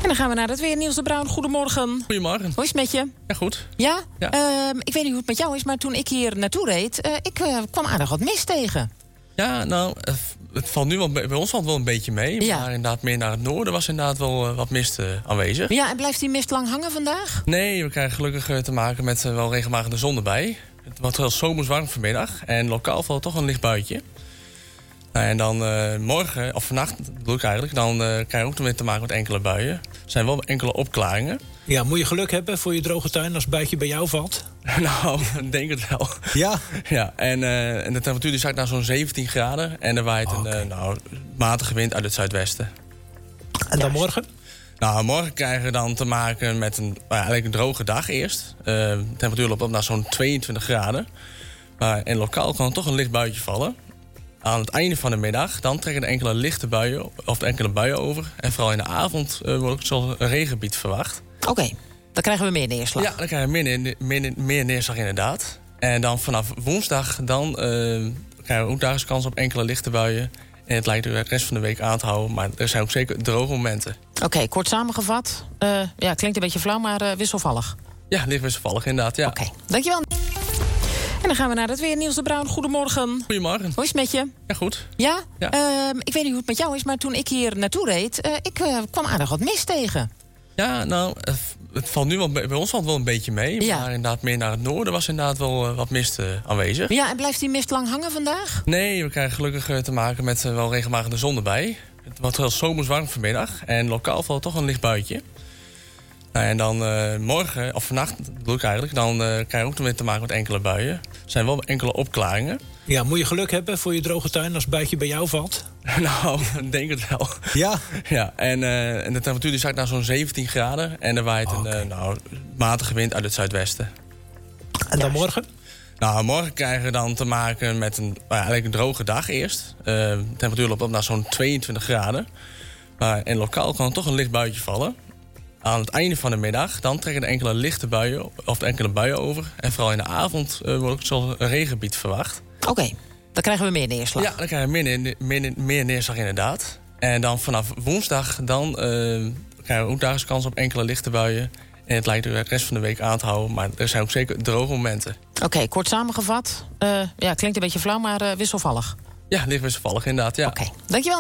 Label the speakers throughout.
Speaker 1: En dan gaan we naar het weer. Niels de Bruin, goedemorgen.
Speaker 2: Goedemorgen.
Speaker 1: Hoe is het met je?
Speaker 2: Ja, goed.
Speaker 1: Ja?
Speaker 2: Ja.
Speaker 1: Ik weet niet hoe het met jou is, maar toen ik hier naartoe reed... ik kwam aardig wat mist tegen.
Speaker 2: Ja, nou, het valt nu wel, bij ons valt wel een beetje mee.
Speaker 1: Ja.
Speaker 2: Maar inderdaad, meer naar het noorden was inderdaad wel wat mist aanwezig.
Speaker 1: Ja, en blijft die mist lang hangen vandaag?
Speaker 2: Nee, we krijgen gelukkig te maken met wel regelmatig de zon erbij. Het wordt heel zomers warm vanmiddag. En lokaal valt toch een licht buitje. Nou, en dan morgen, of vannacht bedoel ik eigenlijk... dan krijg je ook weer te maken met enkele buien. Er zijn wel enkele opklaringen.
Speaker 3: Ja, moet je geluk hebben voor je droge tuin als het buitje bij jou valt?
Speaker 2: Nou, ik denk het wel.
Speaker 3: Ja?
Speaker 2: Ja, en de temperatuur die zakt naar zo'n 17 graden. En er waait een matige wind uit het zuidwesten.
Speaker 3: En dan morgen?
Speaker 2: Nou, morgen krijgen we dan te maken met eigenlijk een droge dag eerst. De temperatuur loopt op naar zo'n 22 graden. En lokaal kan er toch een licht buitje vallen. Aan het einde van de middag dan trekken er enkele lichte buien, of enkele buien over. En vooral in de avond wordt ook zo'n regengebied verwacht.
Speaker 1: Oké, dan krijgen we meer neerslag.
Speaker 2: Ja, dan krijgen we meer neerslag inderdaad. En dan vanaf woensdag dan krijgen we ook daar eens kans op enkele lichte buien. En het lijkt de rest van de week aan te houden. Maar er zijn ook zeker droge momenten.
Speaker 1: Oké, kort samengevat. Klinkt een beetje flauw, maar wisselvallig.
Speaker 2: Ja, licht wisselvallig inderdaad, ja.
Speaker 1: Oké, dankjewel. En dan gaan we naar het weer. Niels de Bruin, goedemorgen.
Speaker 2: Goedemorgen.
Speaker 1: Hoe is het met je?
Speaker 2: Ja, goed.
Speaker 1: Ja?
Speaker 2: Ja.
Speaker 1: Ik weet niet hoe het met jou is, maar toen ik hier naartoe reed... ik kwam aardig wat mist tegen.
Speaker 2: Ja, nou, het valt nu wel, bij ons valt wel een beetje mee.
Speaker 1: Ja.
Speaker 2: Maar inderdaad, meer naar het noorden was inderdaad wel wat mist aanwezig.
Speaker 1: Ja, en blijft die mist lang hangen vandaag?
Speaker 2: Nee, we krijgen gelukkig te maken met wel regelmatig de zon erbij. Het wordt heel zomers warm vanmiddag. En lokaal valt toch een licht buitje. Nou, en dan morgen, of vannacht bedoel ik eigenlijk... dan krijg je ook weer te maken met enkele buien. Er zijn wel enkele opklaringen.
Speaker 3: Ja, moet je geluk hebben voor je droge tuin als het buitje bij jou valt?
Speaker 2: Nou, ik denk het wel.
Speaker 3: Ja?
Speaker 2: Ja, en de temperatuur die zakt naar zo'n 17 graden. En er waait een matige wind uit het zuidwesten.
Speaker 3: En dan morgen?
Speaker 2: Nou, morgen krijgen we dan te maken met eigenlijk een droge dag eerst. De temperatuur loopt op naar zo'n 22 graden. En lokaal kan er toch een licht buitje vallen. Aan het einde van de middag dan trekken er enkele lichte buien, of enkele buien over. En vooral in de avond wordt ook zo'n regengebied verwacht.
Speaker 1: Oké, dan krijgen we meer neerslag.
Speaker 2: Ja, dan krijgen we meer neerslag inderdaad. En dan vanaf woensdag dan krijgen we ook daar eens kans op enkele lichte buien. En het lijkt de rest van de week aan te houden. Maar er zijn ook zeker droge momenten.
Speaker 1: Oké, kort samengevat. Klinkt een beetje flauw, maar wisselvallig.
Speaker 2: Ja, licht wisselvallig inderdaad, ja.
Speaker 1: Oké, dankjewel.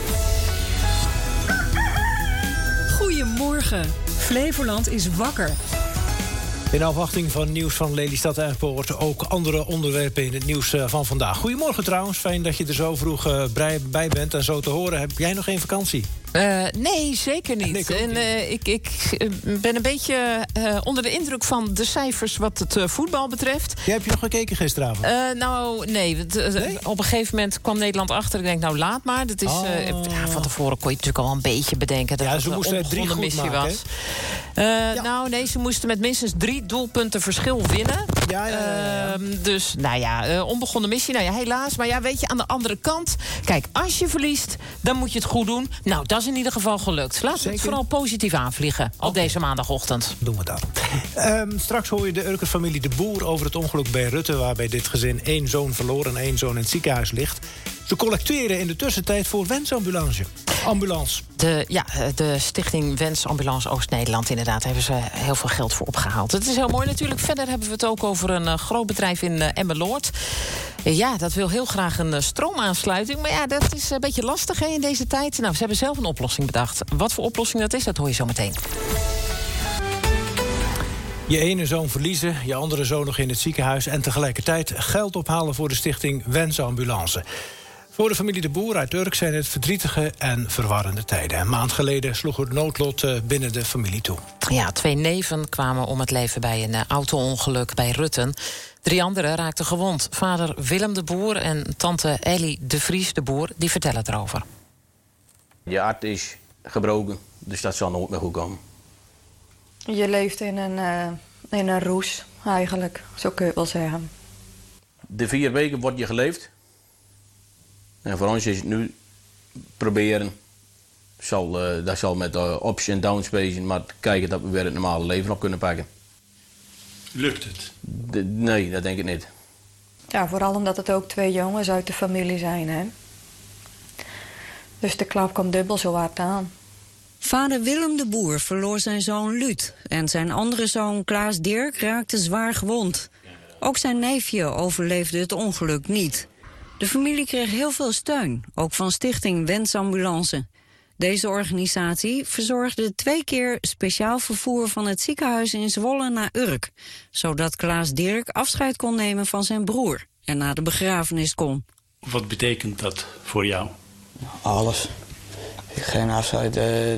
Speaker 4: Goedemorgen. Flevoland is wakker.
Speaker 3: In afwachting van nieuws van Lelystad Airport ook andere onderwerpen in het nieuws van vandaag. Goedemorgen trouwens, fijn dat je er zo vroeg bij bent. En zo te horen, heb jij nog geen vakantie?
Speaker 1: Nee, zeker niet. Ik ben een beetje onder de indruk van de cijfers wat het voetbal betreft.
Speaker 3: Jij hebt je nog gekeken gisteravond?
Speaker 1: Nee. Op een gegeven moment kwam Nederland achter. Ik denk, nou laat maar. Dat is, van tevoren kon je natuurlijk al een beetje beetje dat
Speaker 3: ze moesten het 3 goed
Speaker 1: missie
Speaker 3: maken,
Speaker 1: was. Nou, nee, ze moesten met minstens 3 doelpunten verschil winnen. Ja. Dus, onbegonnen missie. Nou ja, helaas. Maar ja, weet je, aan de andere kant... Kijk, als je verliest, dan moet je het goed doen. Nou, dat is in ieder geval gelukt. Laten we het vooral positief aanvliegen op deze maandagochtend.
Speaker 3: Doen we dat. Straks hoor je de Urker-familie De Boer over het ongeluk bij Rutte... waarbij dit gezin 1 zoon verloor en 1 zoon in het ziekenhuis ligt. Ze collecteren in de tussentijd voor Wensambulance.
Speaker 1: De stichting Wens Ambulance Oost-Nederland, inderdaad, hebben ze heel veel geld voor opgehaald. Het is heel mooi natuurlijk. Verder hebben we het ook over een groot bedrijf in Emmeloord. Ja, dat wil heel graag een stroomaansluiting. Maar ja, dat is een beetje lastig in deze tijd. Nou, ze hebben zelf een oplossing bedacht. Wat voor oplossing dat is, dat hoor je zo meteen.
Speaker 3: Je ene zoon verliezen, je andere zoon nog in het ziekenhuis... en tegelijkertijd geld ophalen voor de stichting Wens Ambulance. Voor de familie De Boer uit Urk zijn het verdrietige en verwarrende tijden. Een maand geleden sloeg het noodlot binnen de familie toe. Ja, 2 neven kwamen om het leven bij een auto-ongeluk bij Rutten. 3 anderen raakten gewond. Vader Willem De Boer en tante Ellie De Vries De Boer, die vertellen erover.
Speaker 5: Je hart is gebroken, dus dat zal nooit meer goed komen.
Speaker 6: Je leeft in een roes, eigenlijk. Zo kun je het wel zeggen.
Speaker 5: De 4 weken wordt je geleefd. En voor ons is het nu proberen. Dat zal met ups en downs wezen, maar kijken dat we weer het normale leven op kunnen pakken.
Speaker 7: Lukt het?
Speaker 5: Nee, dat denk ik niet.
Speaker 6: Ja, vooral omdat het ook 2 jongens uit de familie zijn, hè. Dus de klap komt dubbel zo hard aan.
Speaker 8: Vader Willem de Boer verloor zijn zoon Luut en zijn andere zoon Klaas Dirk raakte zwaar gewond. Ook zijn neefje overleefde het ongeluk niet. De familie kreeg heel veel steun, ook van stichting Wensambulance. Deze organisatie verzorgde 2 keer speciaal vervoer van het ziekenhuis in Zwolle naar Urk, zodat Klaas Dirk afscheid kon nemen van zijn broer en naar de begrafenis kon.
Speaker 7: Wat betekent dat voor jou?
Speaker 9: Alles. Geen afscheid,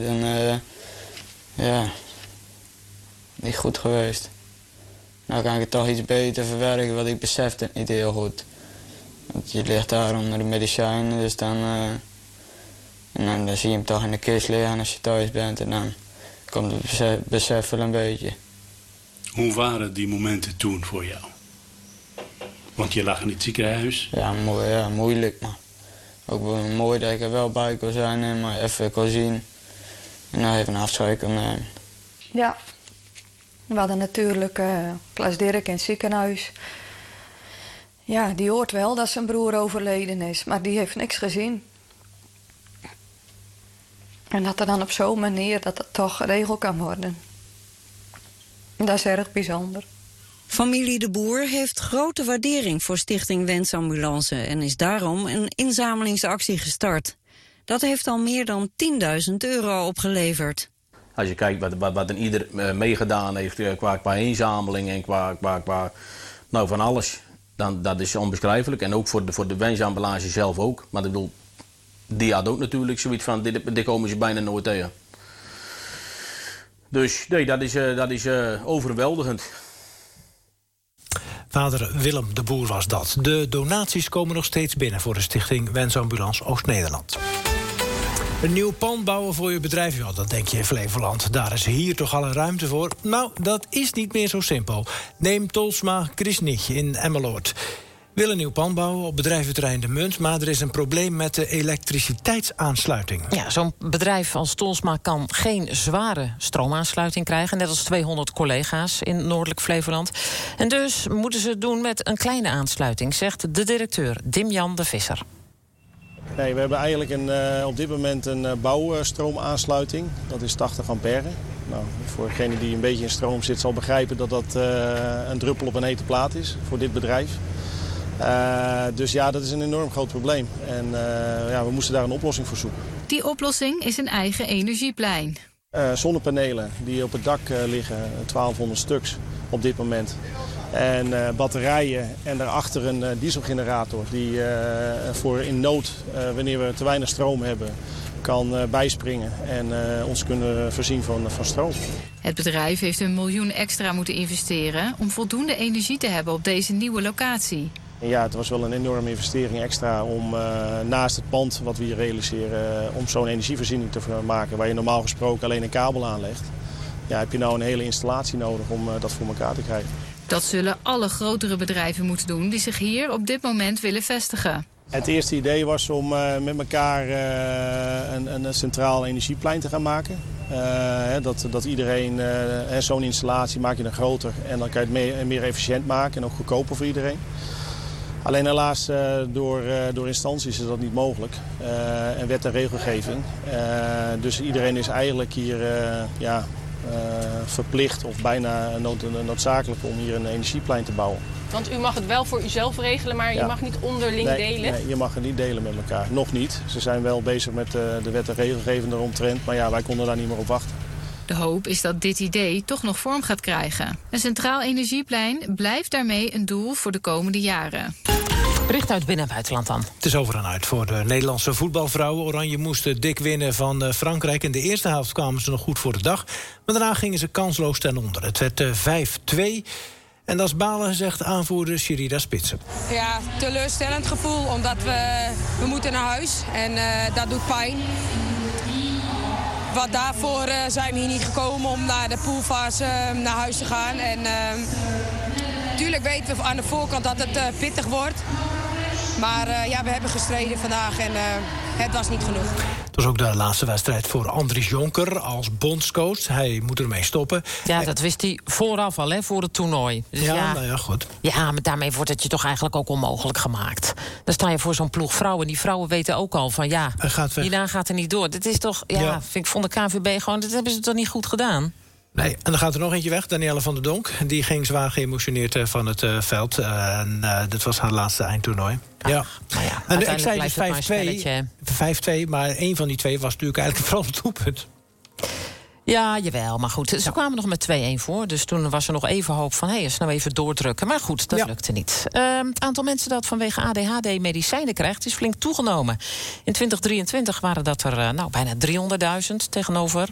Speaker 9: niet goed geweest. Nou kan ik het toch iets beter verwerken, want ik besefte het niet heel goed. Want je ligt daar onder de medicijnen, dus dan zie je hem toch in de kist liggen als je thuis bent. En dan komt het besef wel een beetje.
Speaker 7: Hoe waren die momenten toen voor jou? Want je lag in het ziekenhuis.
Speaker 9: Ja, moeilijk, maar ook wel mooi dat ik er wel bij kon zijn en maar even kon zien. En dan even een afscheid kon nemen.
Speaker 6: Ja, we hadden natuurlijk Klaas Dirk in het ziekenhuis. Ja, die hoort wel dat zijn broer overleden is, maar die heeft niks gezien. En dat er dan op zo'n manier dat het toch geregeld kan worden. Dat is erg bijzonder.
Speaker 8: Familie de Boer heeft grote waardering voor stichting Wensambulance en is daarom een inzamelingsactie gestart. Dat heeft al meer dan €10.000 opgeleverd.
Speaker 5: Als je kijkt wat een ieder meegedaan heeft qua inzameling en qua van alles, dan dat is onbeschrijfelijk. En ook voor de Wensambulance zelf ook. Maar ik bedoel, die had ook natuurlijk zoiets van, dit komen ze bijna nooit tegen. Dus nee, dat is overweldigend.
Speaker 3: Vader Willem de Boer was dat. De donaties komen nog steeds binnen voor de stichting Wensambulance Oost-Nederland. Een nieuw pand bouwen voor je bedrijf, ja, dat denk je in Flevoland. Daar is hier toch al een ruimte voor? Nou, dat is niet meer zo simpel. Neem Tolsma Krisnich in Emmeloord. Wil een nieuw pand bouwen op bedrijventerrein De Munt, maar er is een probleem met de elektriciteitsaansluiting.
Speaker 1: Ja, zo'n bedrijf als Tolsma kan geen zware stroomaansluiting krijgen, net als 200 collega's in Noordelijk Flevoland. En dus moeten ze het doen met een kleine aansluiting, zegt de directeur Dim-Jan de Visser.
Speaker 10: Nee, we hebben eigenlijk op dit moment een bouwstroomaansluiting. Dat is 80 ampère. Nou, voor degene die een beetje in stroom zit zal begrijpen dat dat een druppel op een hete plaat is voor dit bedrijf. Dus ja, dat is een enorm groot probleem. En we moesten daar een oplossing voor zoeken.
Speaker 11: Die oplossing is een eigen energieplein.
Speaker 10: Zonnepanelen die op het dak liggen, 1200 stuks op dit moment. En batterijen en daarachter een dieselgenerator die voor in nood, wanneer we te weinig stroom hebben, kan bijspringen en ons kunnen voorzien van stroom.
Speaker 11: Het bedrijf heeft $1 miljoen extra moeten investeren om voldoende energie te hebben op deze nieuwe locatie.
Speaker 10: Ja, het was wel een enorme investering extra om naast het pand wat we hier realiseren, om zo'n energievoorziening te maken waar je normaal gesproken alleen een kabel aanlegt. Ja, heb je nou een hele installatie nodig om dat voor elkaar te krijgen.
Speaker 11: Dat zullen alle grotere bedrijven moeten doen die zich hier op dit moment willen vestigen.
Speaker 10: Het eerste idee was om met elkaar een centraal energieplein te gaan maken. Dat iedereen, zo'n installatie maak je dan groter en dan kan je het meer efficiënt maken en ook goedkoper voor iedereen. Alleen helaas door instanties is dat niet mogelijk. En wet en regelgeving. Dus iedereen is eigenlijk hier verplicht of bijna noodzakelijk om hier een energieplein te bouwen.
Speaker 12: Want u mag het wel voor uzelf regelen, maar je mag niet onderling delen?
Speaker 10: Nee, je mag het niet delen met elkaar. Nog niet. Ze zijn wel bezig met de wet en regelgeving eromtrent, maar ja, wij konden daar niet meer op wachten.
Speaker 11: De hoop is dat dit idee toch nog vorm gaat krijgen. Een centraal energieplein blijft daarmee een doel voor de komende jaren.
Speaker 1: Bericht uit binnen- en buitenland dan.
Speaker 3: Het is over en uit voor de Nederlandse voetbalvrouwen. Oranje moesten dik winnen van Frankrijk. In de eerste helft kwamen ze nog goed voor de dag. Maar daarna gingen ze kansloos ten onder. Het werd 5-2. En dat is balen, zegt aanvoerder Sherida Spitsen.
Speaker 13: Ja, teleurstellend gevoel, omdat we moeten naar huis. En dat doet pijn. Wat daarvoor zijn we hier niet gekomen om naar de poolfase naar huis te gaan. En natuurlijk weten we aan de voorkant dat het pittig wordt. Maar we hebben gestreden vandaag en het was niet genoeg.
Speaker 3: Het was ook de laatste wedstrijd voor Andries Jonker als bondscoach. Hij moet ermee stoppen.
Speaker 1: Ja, dat wist hij vooraf al, hè, voor het toernooi. Dus
Speaker 3: nou ja, goed.
Speaker 1: Ja, maar daarmee wordt het je toch eigenlijk ook onmogelijk gemaakt. Dan sta je voor zo'n ploeg vrouwen. Die vrouwen weten ook al van hierna gaat er niet door. Dit is toch, vond de KNVB gewoon, dat hebben ze toch niet goed gedaan?
Speaker 3: Nee, en dan gaat er nog eentje weg, Danielle van der Donk. Die ging zwaar geëmotioneerd van het veld. Dit was haar laatste eindtoernooi. Ja. En ik zei dus 5-2, maar één van die twee was natuurlijk eigenlijk vooral het doelpunt.
Speaker 1: Ja, jawel, maar goed. Ze kwamen nog met 2-1 voor. Dus toen was er nog even hoop van, eens nou even doordrukken. Maar goed, dat lukte niet. Het aantal mensen dat vanwege ADHD medicijnen krijgt is flink toegenomen. In 2023 waren dat er bijna 300.000 tegenover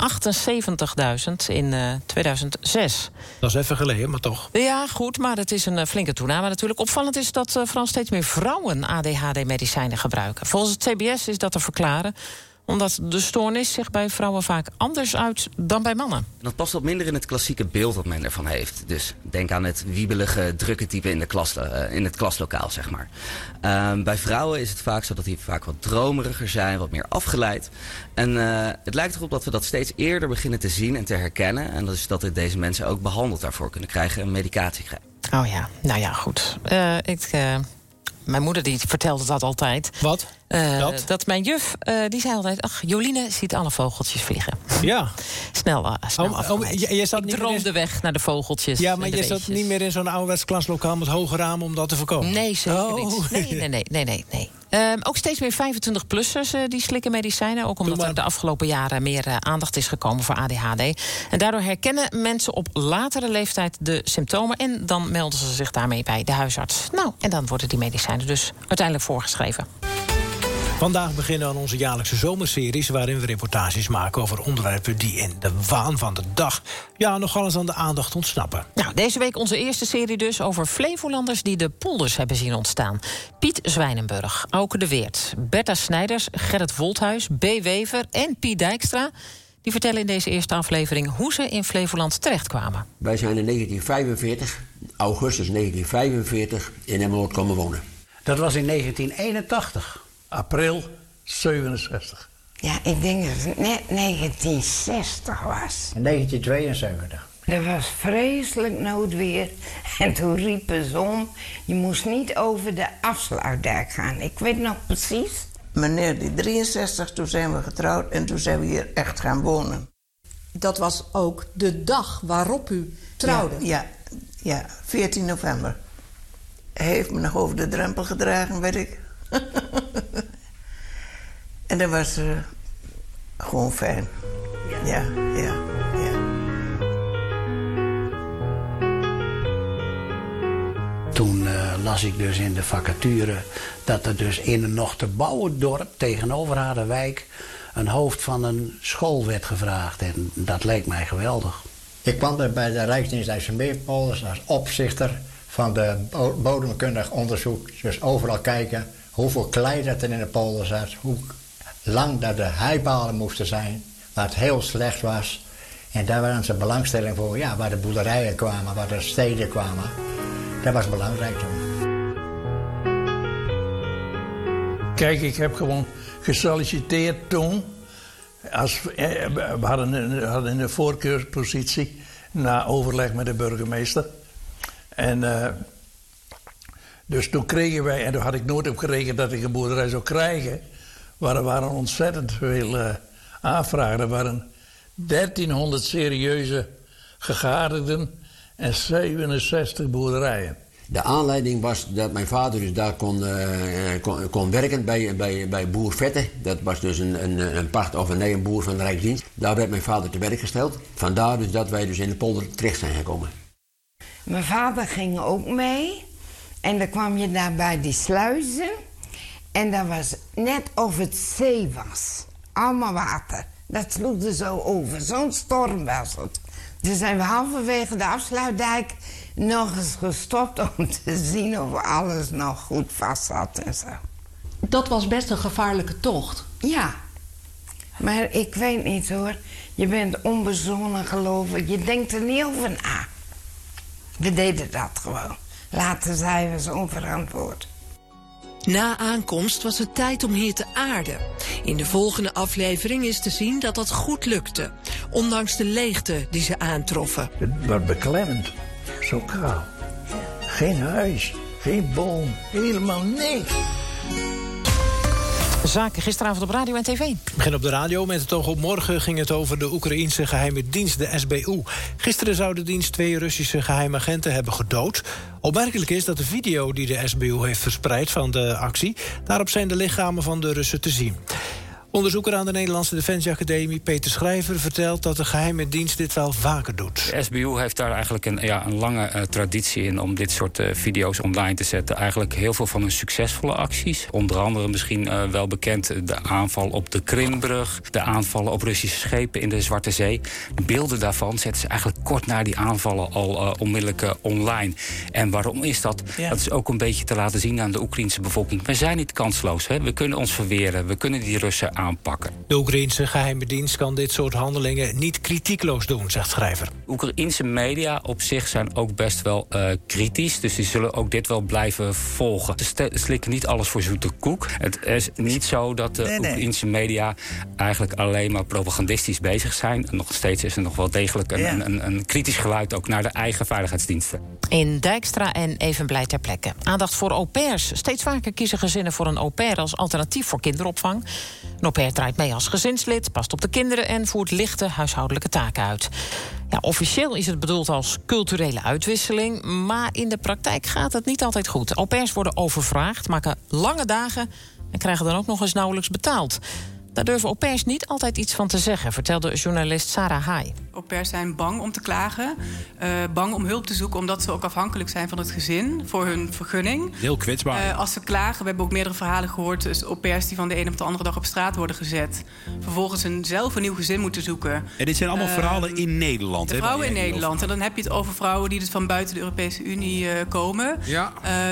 Speaker 1: 78.000 in 2006.
Speaker 3: Dat is even geleden, maar toch.
Speaker 1: Ja, goed, maar het is een flinke toename natuurlijk. Opvallend is dat vooral steeds meer vrouwen ADHD-medicijnen gebruiken. Volgens het CBS is dat te verklaren omdat de stoornis zich bij vrouwen vaak anders uit dan bij mannen.
Speaker 14: Dat past wat minder in het klassieke beeld wat men ervan heeft. Dus denk aan het wiebelige, drukke type in het klaslokaal, zeg maar. Bij vrouwen is het vaak zo dat die vaak wat dromeriger zijn, wat meer afgeleid. En het lijkt erop dat we dat steeds eerder beginnen te zien en te herkennen. En dat is dat deze mensen ook behandeld daarvoor kunnen krijgen en medicatie krijgen.
Speaker 1: Oh ja, nou ja, goed. Mijn moeder die vertelde dat altijd.
Speaker 3: Wat?
Speaker 1: Dat mijn juf, die zei altijd, ach, Joline ziet alle vogeltjes vliegen.
Speaker 3: Ja.
Speaker 1: Snel
Speaker 3: je zat
Speaker 1: ik droomde weg naar de vogeltjes.
Speaker 3: Ja, maar je zat niet meer in zo'n ouderwets klaslokaal met hoge ramen om dat te voorkomen?
Speaker 1: Nee, zeker niet. Nee. Ook steeds meer 25-plussers die slikken medicijnen. Ook omdat er de afgelopen jaren meer aandacht is gekomen voor ADHD. En daardoor herkennen mensen op latere leeftijd de symptomen. En dan melden ze zich daarmee bij de huisarts. Nou, en dan worden die medicijnen dus uiteindelijk voorgeschreven.
Speaker 3: Vandaag beginnen we aan onze jaarlijkse zomerseries, waarin we reportages maken over onderwerpen die in de waan van de dag nogal eens aan de aandacht ontsnappen.
Speaker 1: Nou, deze week onze eerste serie dus over Flevolanders die de polders hebben zien ontstaan. Piet Zwijnenburg, Auke de Weert, Bertha Snijders, Gerrit Wolthuis, B. Wever en Piet Dijkstra. Die vertellen in deze eerste aflevering hoe ze in Flevoland terechtkwamen.
Speaker 15: Wij zijn in 1945, augustus 1945, in Emmeloord komen wonen.
Speaker 16: Dat was in 1981. April 67.
Speaker 17: Ja, ik denk dat het net 1960 was.
Speaker 16: In 1972.
Speaker 17: Er was vreselijk noodweer. En toen riepen ze om, je moest niet over de afsluitdijk gaan. Ik weet nog precies.
Speaker 18: Meneer die 63, toen zijn we getrouwd en toen zijn we hier echt gaan wonen.
Speaker 19: Dat was ook de dag waarop u trouwde?
Speaker 18: Ja, 14 november. Hij heeft me nog over de drempel gedragen, weet ik. En dat was gewoon fijn. Ja.
Speaker 16: Toen las ik dus in de vacature dat er dus in een nog te bouwen dorp tegenover Harderwijk een hoofd van een school werd gevraagd. En dat leek mij geweldig.
Speaker 20: Ik kwam er bij de Rijksdienst IJsselmeerpolders als opzichter van de bodemkundig onderzoek. Dus overal kijken hoeveel klei dat er in de polder zat, hoe lang dat de heibalen moesten zijn, waar het heel slecht was. En daar waren ze belangstelling voor, waar de boerderijen kwamen, waar de steden kwamen. Dat was belangrijk toen.
Speaker 21: Kijk, ik heb gewoon gesolliciteerd toen. We hadden een voorkeurspositie na overleg met de burgemeester. En dus toen kregen wij, en daar had ik nooit op gerekend dat ik een boerderij zou krijgen. Maar er waren ontzettend veel aanvragen. Er waren 1300 serieuze gegadigden en 67 boerderijen.
Speaker 15: De aanleiding was dat mijn vader dus daar kon werken bij boer Vette. Dat was dus een pacht of een boer van de Rijksdienst. Daar werd mijn vader te werk gesteld. Vandaar dus dat wij dus in de polder terecht zijn gekomen.
Speaker 17: Mijn vader ging ook mee. En dan kwam je daar bij die sluizen. En dat was net of het zee was. Allemaal water. Dat sloeg er zo over. Zo'n storm was het. Dus zijn we halverwege de afsluitdijk nog eens gestopt om te zien of alles nog goed vast zat en zo.
Speaker 19: Dat was best een gevaarlijke tocht.
Speaker 17: Ja. Maar ik weet niet hoor. Je bent onbezonnen geloof ik. Je denkt er niet over na. We deden dat gewoon. Later zijn we zo onverantwoord.
Speaker 2: Na aankomst was het tijd om hier te aarden. In de volgende aflevering is te zien dat dat goed lukte. Ondanks de leegte die ze aantroffen.
Speaker 21: Het wordt beklemmend. Zo kaal. Geen huis, geen boom, helemaal niks.
Speaker 1: Zaken gisteravond op radio en tv.
Speaker 3: We beginnen op de radio. Met het oog op morgen ging het over de Oekraïense geheime dienst, de SBU. Gisteren zou de dienst 2 Russische geheime agenten hebben gedood. Opmerkelijk is dat de video die de SBU heeft verspreid van de actie... daarop zijn de lichamen van de Russen te zien. Onderzoeker aan de Nederlandse Defensieacademie, Peter Schrijver, vertelt dat de geheime dienst dit wel vaker doet.
Speaker 22: De SBU heeft daar eigenlijk een lange traditie in om dit soort video's online te zetten. Eigenlijk heel veel van hun succesvolle acties. Onder andere misschien wel bekend de aanval op de Krimbrug, de aanvallen op Russische schepen in de Zwarte Zee. De beelden daarvan zetten ze eigenlijk kort na die aanvallen al onmiddellijk online. En waarom is dat? Ja. Dat is ook een beetje te laten zien aan de Oekraïense bevolking. We zijn niet kansloos. Hè? We kunnen ons verweren. We kunnen die Russen aanpakken.
Speaker 3: De Oekraïense geheime dienst kan dit soort handelingen niet kritiekloos doen, zegt Schrijver.
Speaker 22: Oekraïense media op zich zijn ook best wel kritisch. Dus die zullen ook dit wel blijven volgen. Ze slikken niet alles voor zoete koek. Het is niet zo dat de Oekraïense media eigenlijk alleen maar propagandistisch bezig zijn. En nog steeds is er nog wel degelijk een kritisch geluid ook naar de eigen veiligheidsdiensten.
Speaker 1: In Dijkstra en Evenblij ter plekke. Aandacht voor au pairs. Steeds vaker kiezen gezinnen voor een au pair als alternatief voor kinderopvang. Een au pair draait mee als gezinslid, past op de kinderen en voert lichte huishoudelijke taken uit. Ja, officieel is het bedoeld als culturele uitwisseling, maar in de praktijk gaat het niet altijd goed. Au pairs worden overvraagd, maken lange dagen en krijgen dan ook nog eens nauwelijks betaald. Daar durven au pairs niet altijd iets van te zeggen, vertelde journalist Sarah Hai.
Speaker 23: Au pairs zijn bang om te klagen, bang om hulp te zoeken, omdat ze ook afhankelijk zijn van het gezin voor hun vergunning.
Speaker 24: Heel kwetsbaar.
Speaker 23: Als ze klagen, we hebben ook meerdere verhalen gehoord, dus au pairs die van de een op de andere dag op straat worden gezet. Vervolgens zelf een nieuw gezin moeten zoeken.
Speaker 24: En dit zijn allemaal verhalen in Nederland.
Speaker 23: De vrouwen in Nederland. En dan heb je het over vrouwen die dus van buiten de Europese Unie komen. Ja.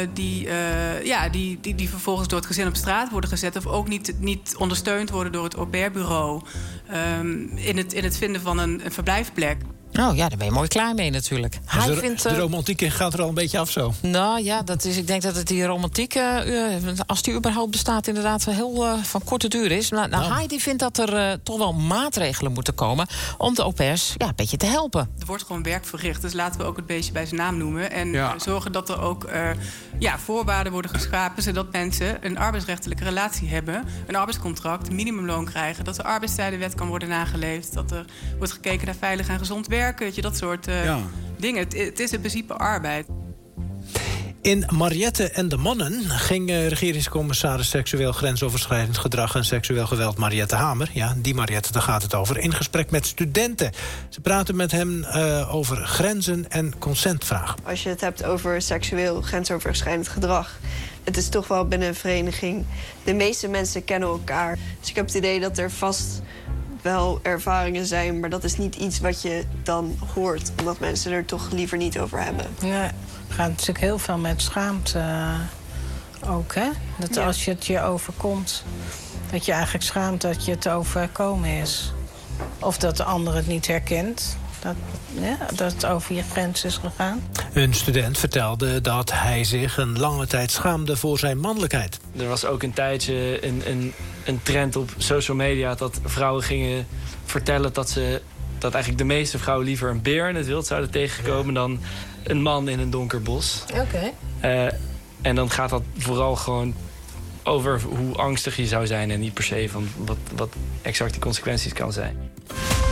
Speaker 23: Die vervolgens door het gezin op straat worden gezet of ook niet ondersteund worden door het au pair bureau. In het vinden van een verblijfplek.
Speaker 1: Oh ja, daar ben je mooi klaar mee natuurlijk.
Speaker 3: Dus de romantiek gaat er al een beetje af zo.
Speaker 1: Nou ja, ik denk dat het die romantiek, als die überhaupt bestaat, inderdaad wel heel van korte duur is. Heidi vindt dat er toch wel maatregelen moeten komen om de au pairs een beetje te helpen.
Speaker 23: Er wordt gewoon werk verricht, dus laten we ook het beestje bij zijn naam noemen. En zorgen dat er ook voorwaarden worden geschapen, zodat mensen een arbeidsrechtelijke relatie hebben, een arbeidscontract, minimumloon krijgen, dat de arbeidstijdenwet kan worden nageleefd, dat er wordt gekeken naar veilig en gezond werk. Dat soort dingen. Het is in principe arbeid.
Speaker 3: In Mariette en de Mannen ging regeringscommissaris seksueel grensoverschrijdend gedrag en seksueel geweld Mariette Hamer, ja, die Mariette, daar gaat het over, in gesprek met studenten. Ze praten met hem over grenzen en consentvragen.
Speaker 25: Als je het hebt over seksueel grensoverschrijdend gedrag, het is toch wel binnen een vereniging. De meeste mensen kennen elkaar. Dus ik heb het idee dat er vast wel ervaringen zijn, maar dat is niet iets wat je dan hoort, omdat mensen er toch liever niet over hebben.
Speaker 26: Ja, het gaat natuurlijk heel veel met schaamte ook, hè? Dat als je het je overkomt, dat je eigenlijk schaamt dat je het overkomen is. Of dat de ander het niet herkent. Dat het over je grens is gegaan.
Speaker 3: Een student vertelde dat hij zich een lange tijd schaamde voor zijn mannelijkheid.
Speaker 27: Er was ook een tijdje een trend op social media dat vrouwen gingen vertellen dat eigenlijk de meeste vrouwen liever een beer in het wild zouden tegenkomen dan een man in een donker bos.
Speaker 26: Oké.
Speaker 27: En dan gaat dat vooral gewoon over hoe angstig je zou zijn en niet per se van wat exact die consequenties kan zijn.